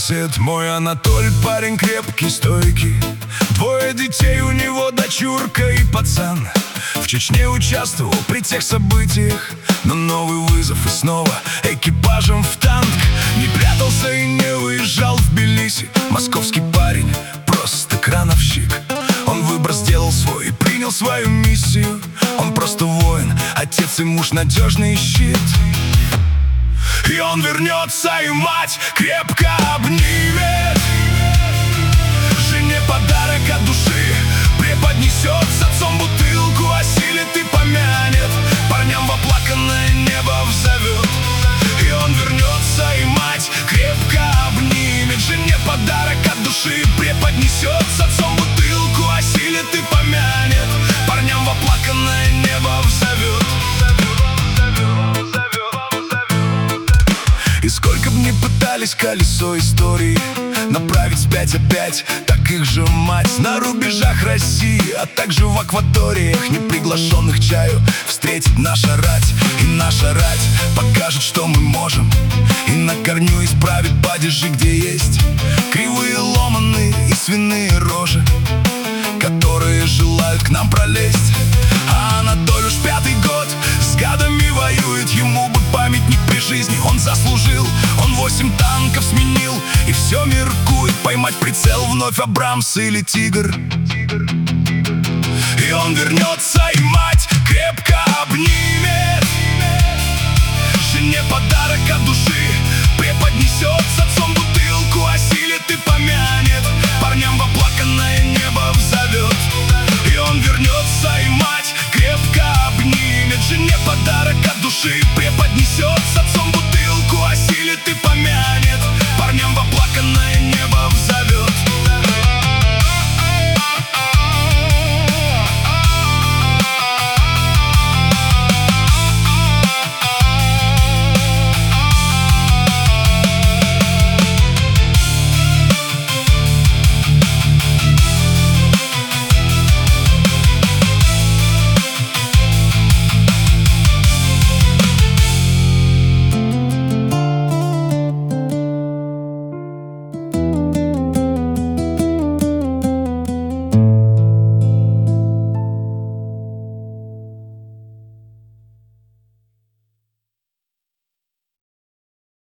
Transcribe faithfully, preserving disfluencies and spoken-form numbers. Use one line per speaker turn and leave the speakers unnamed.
сосед мой Анатоль, парень крепкий, стойкий. Двое детей у него, дочурка и пацан. В Чечне участвовал при тех событиях, но новый вызов и снова экипажем в танк. Не прятался и не уезжал в Тбилиси. Московский парень, просто крановщик. Он выбор сделал свой и принял свою миссию. Он просто воин, отец и муж, надежный щит. И он вернется, и мать крепко обнимет, жене подарок от души преподнесет, с отцом бутылку осилит и помянет, парням в оплаканное небо взовет. И он вернется, и мать крепко обнимет, жене подарок от души преподнесет, с отцом бутылку осилит и помянет, парням в оплаканное небо взовет. И сколько б ни пытались колесо истории направить вспять опять, так их же мать на рубежах России, а также в акваториях, неприглашенных чаю, встретит наша рать. И наша рать покажет, что мы можем, и на корню исправит падежи, где есть кривые, ломаные и свиные рожи, которые желают к нам пролезть. А Анатоль уж пятый год с гадами воюет, ему бы памятник при жизни он заслужил. Он восемь танков сменил и все меркует, поймать прицел вновь Абрамс или Тигр. И он вернется, и мать крепко обнимет, жене подарок от души преподнесет, с отцом